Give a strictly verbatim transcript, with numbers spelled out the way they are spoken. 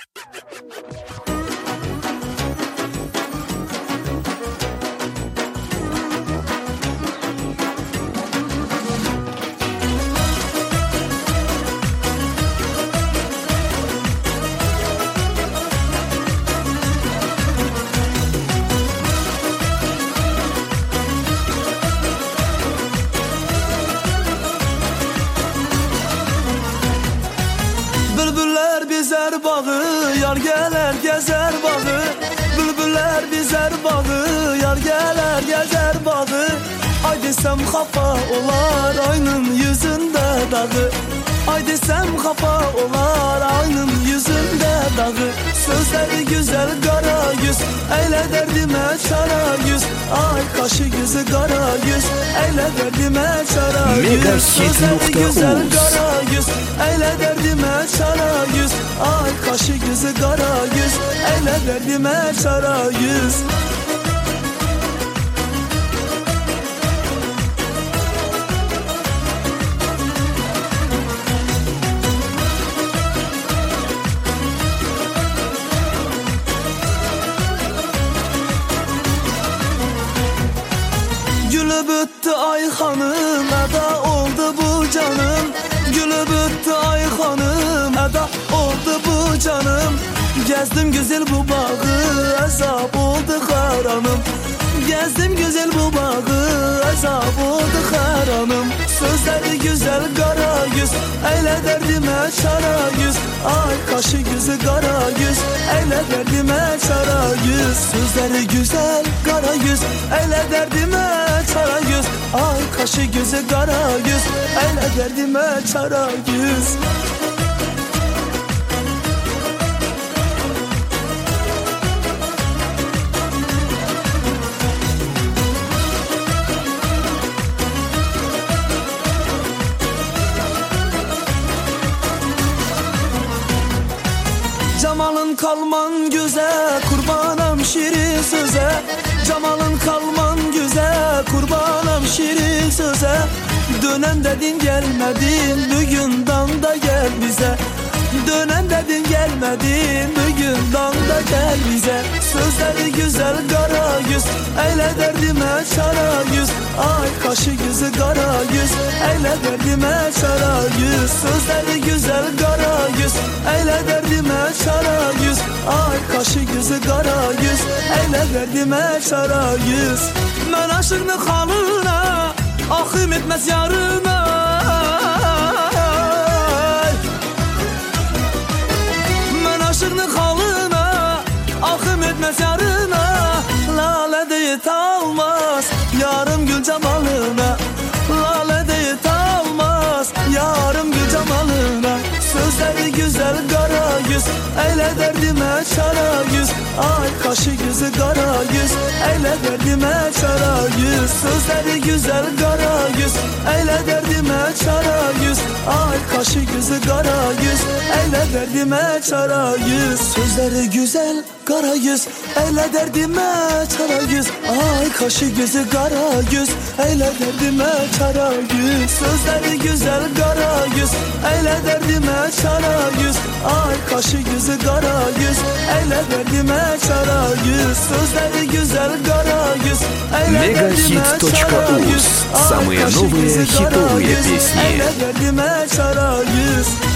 Bülbüller bizer bağı, yar geler gezer bağı. Bülbüller bizer bağı, yar geler gezer bağı. Ay desem kafa olar aynın yüzünde dağı. Ay desem kafa olar aynın yüzünde dağı. Sözleri güzel kara yüz, eyle derdime çara yüz. Ay kaşı gözü kara yüz, eyle derdime çara yüz. Sözleri güzel kara yüz, eyle derdime çara yüz. Ay kaşı gözü kara yüz, eyle derdime çara yüz. Gülü büttü ay hanım, eda oldu bu canım. Gülü büttü ay hanım, eda oldu bu canım. Gezdim güzel bu bağı, azap oldu haranım. Gezdim güzel bu bağı, azap oldu haranım. Sözleri güzel kara yüz, eyle derdime çara yüz. Ay kaşı gözü kara yüz, eyle derdime çara yüz. Sözleri güzel kara yüz, eyle derdime çara yüz. Ay kaşı gözü kara yüz, eyle derdime çara yüz. Cemalın kalman güzel, kurbanım şirin söze. Cemalın kalman güzel, kurbanım şirin söze. Dönem dedin gelmedin, bugün da gel bize. Dönem dedin gelmedin, bugün da gel bize. Sözleri güzel kara yüz, eyle derdime çara yüz. Ay kaşı gözü kara yüz, eyle derdime çara yüz. Sözleri güzel kara yüz, eyle derdime çara yüz. Ay kaşı gözü kara yüz, eyle derdime çara yüz. Ben aşığını halına, ahım etmez yarına. Aşığını halına, ahım etmez yarına. Lale deyit almaz, yarım gül cemalına. Lale deyit almaz, yarım gül cemalına. Sözleri güzel kara yüz, eyle derdime çara yüz. Ay kaşı gözü kara yüz, eyle derdime çara yüz. Sözleri güzel kara yüz, eyle derdime çara yüz. Ay kaşı gözü kara yüz, eyle derdime çara yüz. Sözleri güzel kara yüz, eyle derdime çara yüz. Ay kaşı gözü kara yüz, eyle derdime çara yüz. Sözleri güzel kara yüz, eyle derdime çara yüz. Ay kaşı gözü kara yüz, eyle derdime çara yüz. Sözleri güzel kara yüz, eyle derdime çara yüz. Самые новые хитовые песни. Эля дердиме чара yüz.